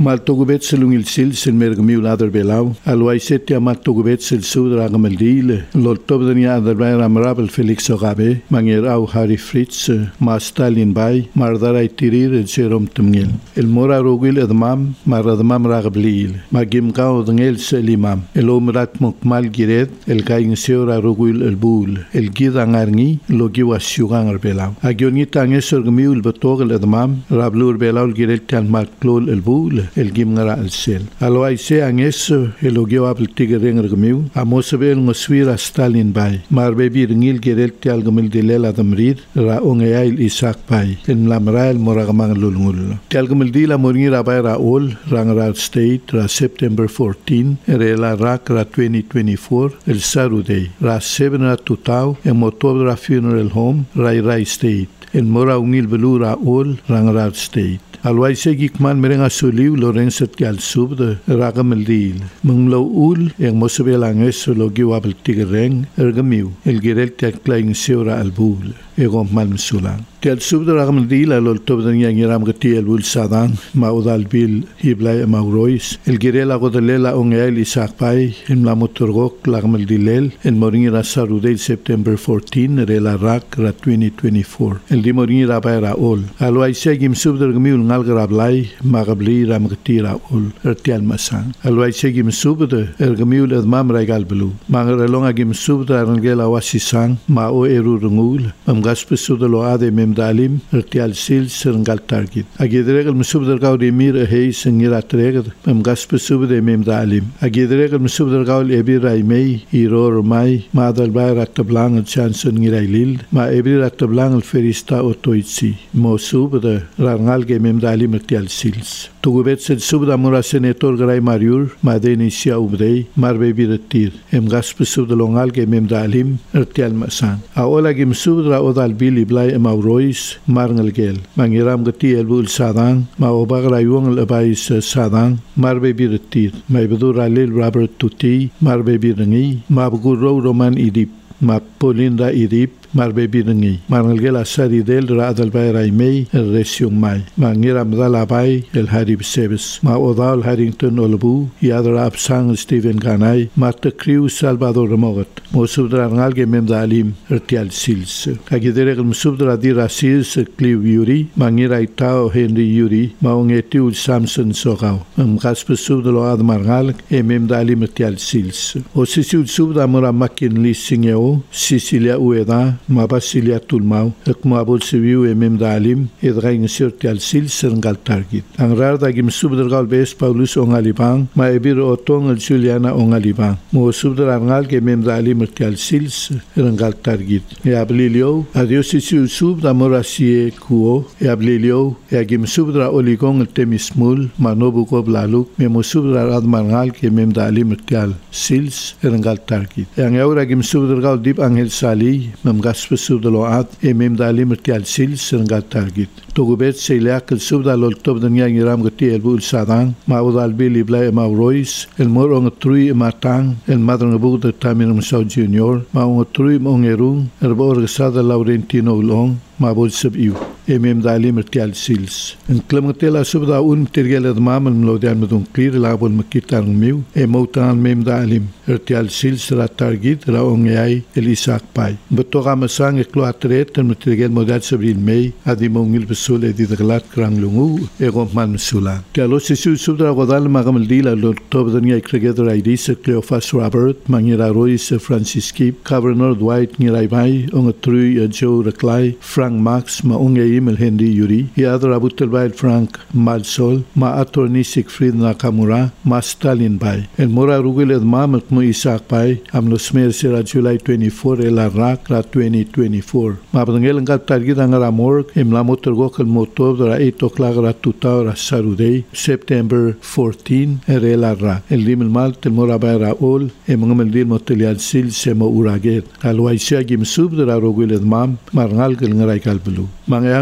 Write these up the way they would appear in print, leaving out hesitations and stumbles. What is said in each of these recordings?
mal togubet selungil sil sen mergmiu ladar belau alwai setia mal togubet sel sudra gamaldile loltob dania adar bay ramrabel Felix Ogabe manger au Harry Fritz ma Stalin bay mardarai tirir el serom tumngil el mora rogil edmam maradmam ragblil magim gao dengel selimam el omrat mokmal giret el gaing seora rogil el bul el gidangarngi logiwa syugang belau agioni tangesor gmiul betogel edmam rablur belau giret tan maklol el bul el gimngara el sel alwai se anges el ogio abel tigering gmiu amosbel ngoswira Stalin bay marbebi ngil giret tal gmil dilela damrid ra ongail Isaac bay en lamrael moragmang lulngul tal gmil dila moringira bay ra ol rangra state ra September 14 rela rak ra 2024 el Saturday ra 7 ra tutau en motor ra funeral home rai state en mora ungil belura ol rangra state alwai segi kman merenga suliu Lorenset gal subde ragameldil munglo ul en mosbelanges logi wabel tigereng ergamiu el gerel tek klein seura albul egom malmsulang tel subde ragameldil alol tobden yangiram gati el bul sadang maudal bil hiblay maurois el gerel agodelela ongel Isaac pai en la motorgok lagameldilel en moringira sarudel September 14 rela rak ra 2024 el dimoringira bayra ol alwai segi subde gamiu algrablai magabli ramgtira ul ertial masang alwai segim subde ergamiul edmam regal blu mangrelonga gim subde arngela wasisang ma o erurungul gaspesude lo ade memdalim ertial sil sergal target agidregel subde gaudi mir hey singira treged gaspesude memdalim agidregel subde gaul ebirai mei iror mai madal bayrat blang chanson ngirailil ma ebirat blang ferista otoitsi mo subde rangal ge memdalim ertial sils tugubet sel subda mura senator grai mariur madeni sia ubdei marbe biretir gaspesude longal ge memdalim ertial masan aola gim subdra odal bili blai emaurois marngel gel mangiram gati elbul sadang ma obagra yuang lebais sadang marbe biretir mai bedura lil Robert Tuti marbe birengi ma buguro roman idip ma polinda idip marbe birengi marngel gel asari del radal bayrai mei resiung mai mangiram dalabai el harib sebes ma odal Harrington olbu yadra absang Stephen Ganai ma takriu Salvador Mogot mosudra ngalge memdalim ertial sils kagidere msudra dira sils kliu yuri mangira itao Henry yuri ma ongetiu Samson sogau gaspe subdlo admarngal memdalim ertial sils o sisul subda mora makin lisingeo Sicilia ueda ma basilia tulmau ekmo abol siviu memdalim edrain sertial sil sergal target angrar da gim subdergal bes Paulus ongalibang ma ebir otong el Juliana ongalibang mo subderangal ge memdalim ertial sil sergal target e ablilio adios siu subda morasie kuo e ablilio e gim subdra oligong el temismul manobu koblaluk memo subdra admangal ge memdalim ertial sil sergal target yang aura gim subdergal dip angel sali gaspe subdalo at memdalim ertial sil sergal target togubet seliak el subdalo tobden yangiram gati elbul sadang maudal bili blai maurois el morong trui matang el madrong bugde taminum sau junior maung trui mongerung erbor gesada Laurentino long mabol subiu memdalim ertial sils en klemtela subda tergel edmam mlodian medun clear labol makitan miu motan memdalim ertial sils ra target ra ongai el Isaac pai betoga masang ekloatret tergel modal sabril mei adimongil besul edidglat kranglungu egomman sula kalo sisu subda godal magam dila lo tobdania together idis Cleophas Robert mangira Royce Francisci Governor Dwight ngirai on trui Joe Reclay Frank Max ma ungeim el Henry Yuri yadra abutelbail Frank Malsol ma attorney Siegfried Nakamura ma Stalin bay el mora rugel edmam mo Isaac bay amlo smer sera July 24 el Arak ra 2024 ma bangel ngat target angara morg em la motor gokal motor ra 8 o'clock ra tuta ra Saturday September 14 el Arak el limel mal tel mora bay ra ol ngomel dil motelial sil semo uraget alwaisia gim sub ra rugel edmam marngal gel ngarai kalblu mangya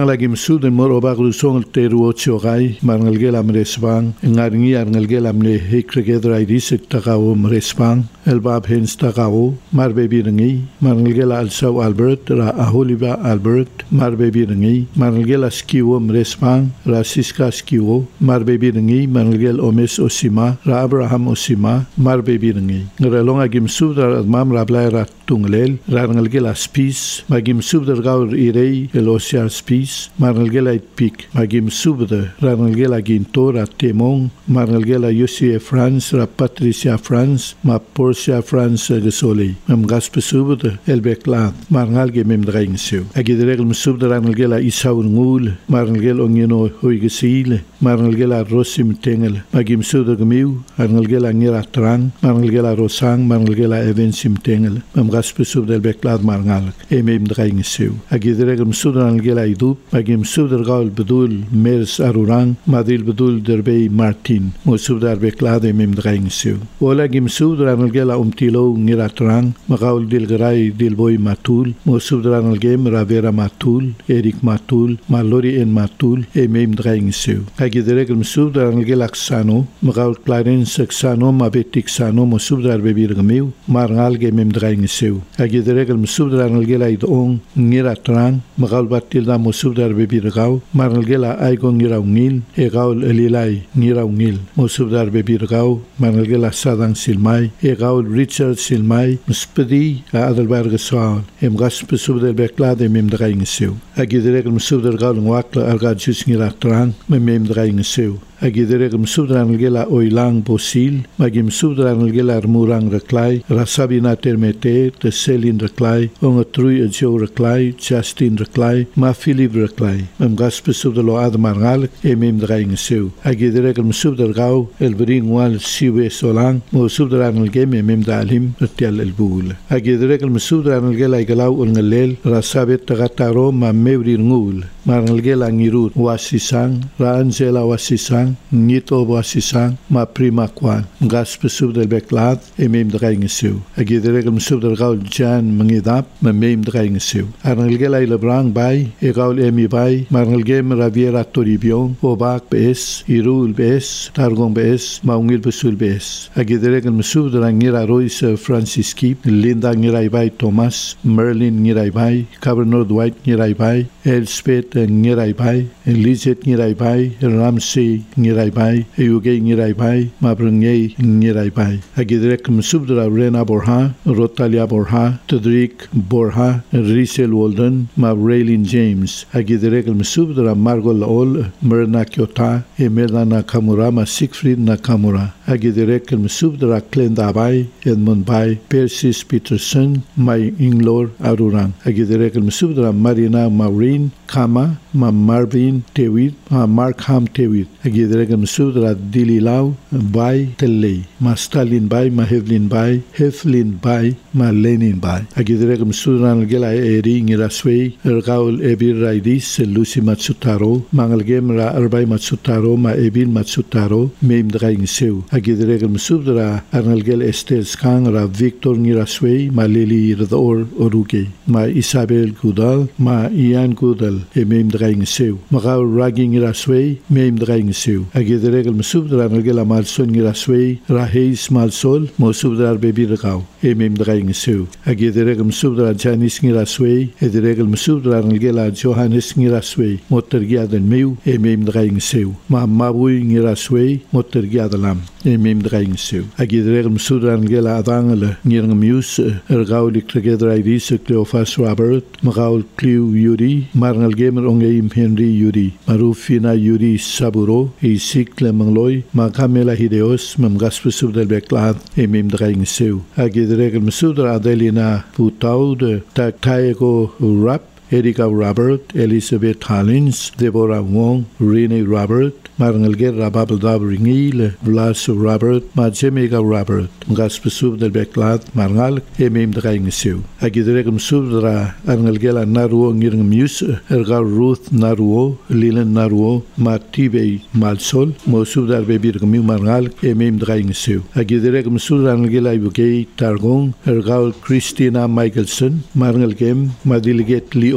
Ang lagi msuden mor obak lusong teru otsiogai marngal gel am resbang ngarngi arngal gel am le hekregedra idisik takao resbang elbab hens takao mar baby rengi marngal gel alsaw Albert ra aholiba Albert mar baby rengi marngal gel skiwo resbang ra siska skiwo mar baby rengi marngal gel omes osima ra Abraham osima mar baby rengi ngrelong agim sudra mam ra blaira tunglel ra ngal gel aspis magim sudra gaur irei elosiar spis marnal gela pik magim subde ranal gela gintora temong marnal gela Yosie France ra Patricia France ma Portia France gesoli mam gaspe subde elbeklat marnal ge mem draing seu agidregel subde ranal gela isaun ngul marnal gel ongeno hoigesile marnal gela rosim tengel magim subde gemiu marnal gela ngira trang marnal gela rosang marnal gela evensim tengel mam gaspe subde elbeklat marnal mem draing seu agidregel subde ranal gela magim subdar gaul bedul mers arurang madil bedul derbei Martin mo subdar beklade mem draing seu wala gim subdar anal gela umtilo ngiratrang magaul dil grai dil boy matul mo subdar anal gem ravera matul Erik matul malori en matul mem draing seu agidregel subdar anal gela xano magaul clarence xano mabetik xano mo subdar bebir gemiu marngal ge mem draing seu agidregel subdar anal gela idong ngiratrang magaul batil da mo subdar bebirgau marnal gela aigong ngiraungil gaul elilai ngiraungil mo subdar bebirgau marnal gela sadang silmai gaul Richard silmai spedi adelberg saal gasp subdar beklade mem draing seu agidregel subdar gaul ngwakla arga jus ngiratrang mem draing seu agidregel subdar gela oilang bosil magim subdar gela armurang reklai rasabina termete te selin reklai ongatrui jo reklai Justin reklai ma Philip reklai mem gaspe subdar lo admargal mem draing seu agidregel subdar gau elbring wal siwe solang mo subdar gem mem dalim tel elbul agidregel subdar gela galau ngalel rasabet tagataro ma mevri ngul marnal gela ngirut wasisang ra Angela wasisang nito wasisang ma prima kwan gaspe subdar beklat mem draing seu agidregel subdar gaul jan mangidap mem draing seu arnal gela lebrang bay gaul emi bay marnal gem raviera toribion obak bes irul bes targong bes maungil besul bes agidregel subdar ngira rois Franciski Linda ngira bay Thomas Merlin ngira bay Cabernet White ngira bay Elspeth ngira bay Lizet ngira bay Ramsey ngira bay Euge ngira bay Mabrangay ngira bay agidregel subdar Rena Borha Rotalia Borha Tedrick Borha Risel Walden ma Raylin James agidregel subdar Margot Laol Myrna Kyota Imelda Nakamura ma Siegfried Nakamura agidregel subdar Klenda bay Edmund bay Persis Peterson my Inglor Arurang agidregel subdar Marina Maureen Kama ma Marvin Tewit ma Markham Tewit agidregel subdar Dililau bay Telley ma Stalin bay ma Hevlin bay Heflin bay ma Lenin bay agidregel subdar gela eri ngiraswei ergaul ebir raidis Lucy Matsutaro mangalgem ra arbay Matsutaro ma ebin Matsutaro mem draing seu agidregel subdar arnalgel Esther Skang ra Victor ngiraswei ma Lili Rdor Oruge ma Isabel Gudal ma Ian Gudal mem draing seu magaul Ragi ngiraswei mem draing seu agidregel subdar arnalgel Malson ngiraswei ra Heis Malsol mo subdar bebir gau mem draing seu agidregel subdar Janis ngiraswei edregel subdar arnalgel Johannes ngiraswei motergiaden meu mem draing seu ma mabui ngiraswei motergiadalam mem draing seu agidregel subdar arnalgel adangele ngirngmius ergaul ikregedrais Cleophas Robert magaul Clio Yuri marnal gamer ongeim Henry Yuri marufina Yuri Saburo isikle mangloy ma Camela Hideos mam gaspe subdar beklat mem draing seu agidregel subdar Adelina Putaud Taego Rap Erika Robert Elizabeth Hollins Deborah Wong Rene Robert marnalger Rababel Dabringil Vlas Robert ma Jemega Robert gaspe subdar beklat marngal mem draing seu agidregel subdar arnalgel Naruo ngirngmius ergal Ruth Naruo Lilen Naruo ma Tibey Malsol mo subdar bebir gmiu marngal mem draing seu agidregel subdar arnalgel Ibugay Targong ergal Christina Michelson marnalgem ma Delegate Lee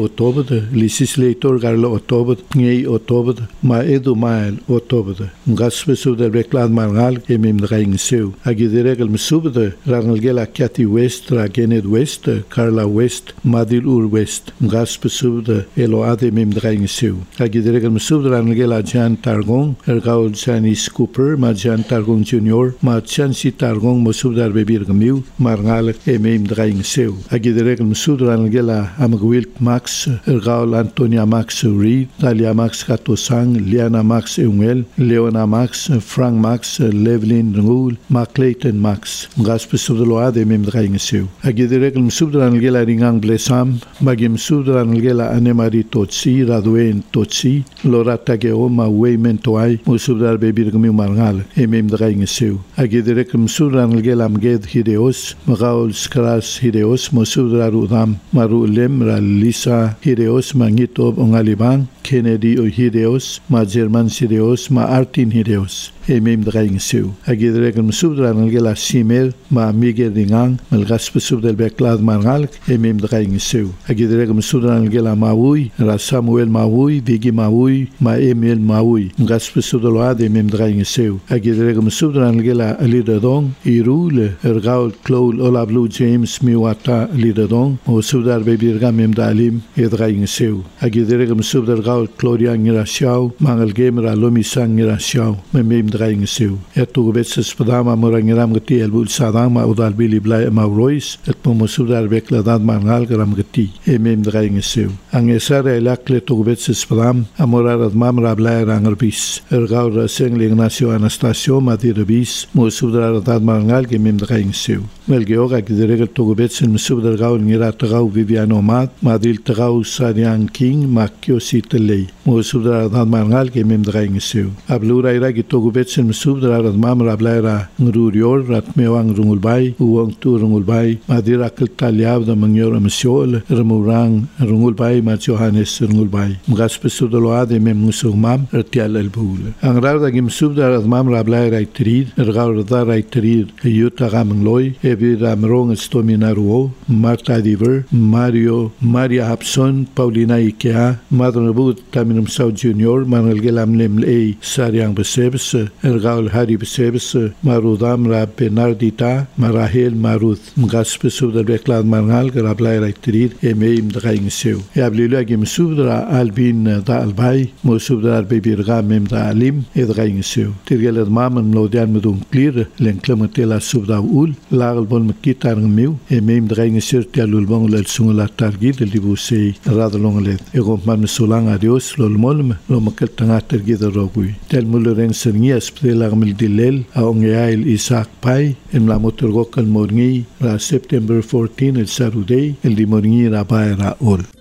otobad legislator garlo otobad ngei otobad ma edu mail otobad ngaspe subda beklad margal emim draing seu agideregel mesubda rangal gela Kathy West ragenet West Carla West Madil Ur West ngaspe subda eloade mim draing seu agideregel mesubda rangal gela Jan Targong ergaul Janice Cooper ma Jan Targong Junior ma Chansi Targong mesubda bebir gamiu margal emim draing seu agideregel mesubda rangal gela amgwilt Max ergaul Antonia Max Reed Talia Max Katosang Liana Max Eungel Leona Max Frank Max Levlin Ngul ma Clayton Max ngaspe subda loade mim draing seu agideregel mesubda rangal gela ringang blesam magim subda rangal gela Anemari Totsi Radwen Totsi Lorata Geoma Waymen Toai musubda bebir gamiu margal emim draing seu agideregel mesubda rangal gela Amged Hideos magaul Skras Hideos musubda rudam maru Lemra Lisa Hideos mangitob ongalibang Kennedy Hideos ma German Hideos ma Artin Hideos emim draing seu agideregel mesubda rangal gela Simer ma Miguel Ringang malgaspe subda beklad margal emim draing seu agideregel mesubda rangal gela Maui ra Samuel Maui Vigi Maui ma Emil Maui ngaspe subda loade emim draing seu agideregel mesubda rangal gela Lidadong Irule ergaul Claude Olablu James Miwata Lidadong musubda bebir gamim dalim draing seu agideregel mesubda ergaul Claudia Ngirasiao mangal gemra Lomisang Ngirasiao memim draing seu etu betses padama morangiram gati elbul sadang ma udal bili blai ma rois et musubda bekladad mangal gram gati emim draing seu angesar elakle tu betses padam amorarad mamra blai rangerbis ergaul Sengli Ignacio Anastasio Madirbis musubda dad mangal gemim draing seu melgeoga agideregel tu betsen musubda ergaul ngiratagau Viviano Mat Madil tagau Sarian King Makio Sitele musubda dad mangal gemim draing seu ablura ira gitu betsen mesubda radmam rablaira ngururior ratmewang rungulbai uang tu rungulbai madira keltaliab da manyor mesiol remurang rungulbai ma Johannes rungulbai mgaspe subda loade mem musumam ertial elbul angrar da gim subda radmam rablaira itrid ergaur da itrid yuta gamloy evira mrong stominaruo Marta Diver Maria Hapson Paulina Ikea madronabut taminum Sau Junior manal gelam lemle Sariang Besebs ergaul Hari Besebs marudam ra Bernardita Marahel Maruth mgaspe subda beklad margal grablaira itrid emim draing seu yablilu agim subda Albin da Albay musubda bebirga mem da alim draing seu tirgelad mamam lodian medun clear lenklementela subda ul lagal bon mekitar meu emim draing seu tialul bon lel sungla targid libuse radlonglet egomman sulang adios lolmolm lo makel tanga targid rogui tel mulureng sernias Larmel Dilel Aongeail Isaac Pai en la motorgokal morngi la September 14 el Saturday el di morngi ra baira ol